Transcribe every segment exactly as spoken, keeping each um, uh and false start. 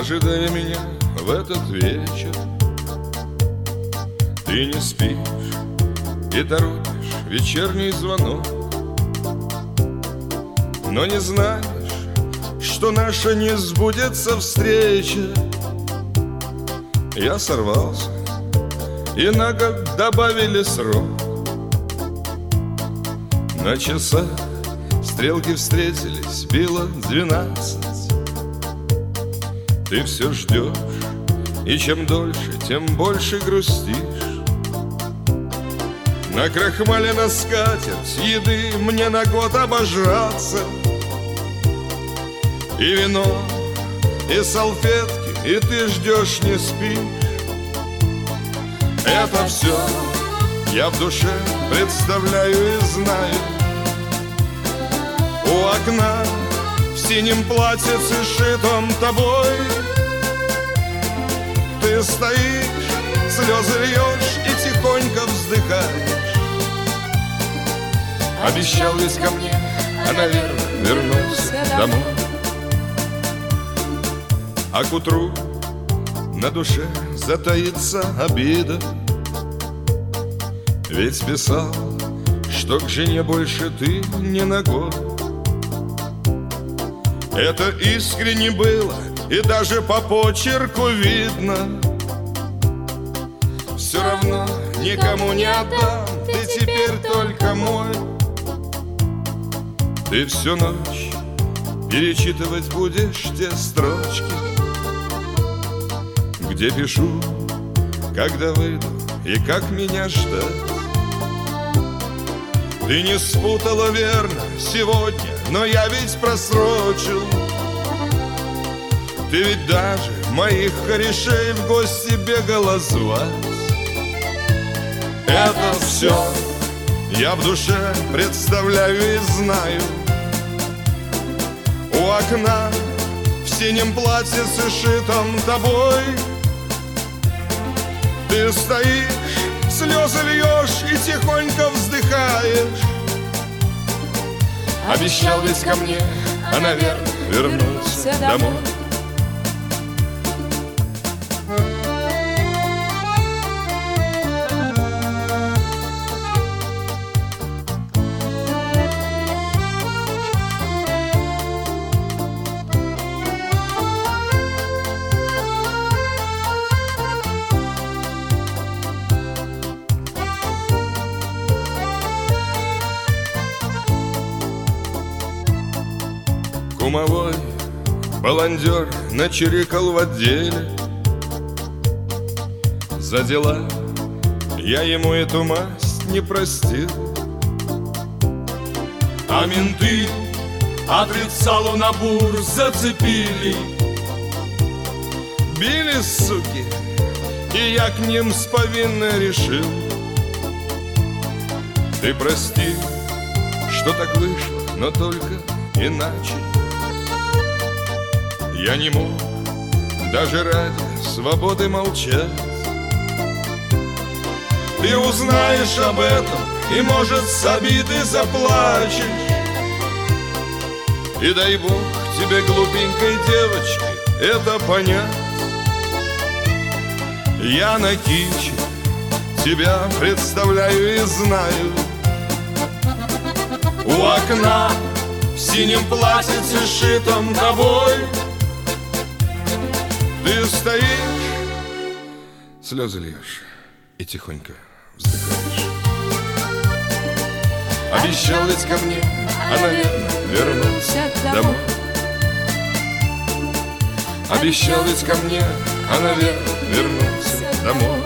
ожидая меня в этот вечер. Ты не спишь и торопишь вечерний звонок, но не знаешь, что наша не сбудется встреча. Я сорвался, и на год добавили срок. На часах стрелки встретились, било двенадцать. Ты все ждешь, и чем дольше, тем больше грустишь. Накрахмалена скатерть, еды мне на год обожраться. И вино, и салфетки, и ты ждешь, не спишь. Это все я в душе представляю и знаю. У окна в синем платьице, шитом тобой, ты стоишь, слезы льешь и тихонько вздыхаешь. Обещал ведь ко мне, а, наверное, вернулся домой. А к утру на душе затаится обида, ведь писал, что к жене больше ты не на год. Это искренне было, и даже по почерку видно. Все равно никому не отдам, ты теперь только мой. Ты всю ночь перечитывать будешь те строчки, где пишу, когда выйду и как меня ждать. Ты не спутала, верно, сегодня, но я ведь просрочил. Ты ведь даже моих корешей в гости бегала звать. Это все я в душе представляю и знаю. У окна в синем платьице, шитом тобой, ты стоишь, слезы льешь и тихонько вздыхаешь. Обещал ведь ко мне, а, наверное, вернулся домой. Кумовой баландер начирикал в отделе. За дела я ему эту масть не простил. А менты отрицалу на бур зацепили. Били, суки, и я к ним с повинной решил. Ты прости, что так вышло, но только иначе. Я не мог даже ради свободы молчать. Ты узнаешь об этом и, может, с обиды заплачешь. И дай Бог тебе, глупенькой девочке, это понять. Я на киче тебя представляю и знаю. У окна в синем платьице, шитом тобой, ты стоишь, слезы льешь и тихонько вздыхаешь. Обещал ведь ко мне, а, наверное, вернулся домой. Обещал ведь ко мне, а, наверное, вернулся домой.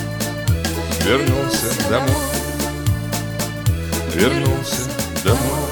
Вернулся домой. Вернулся домой.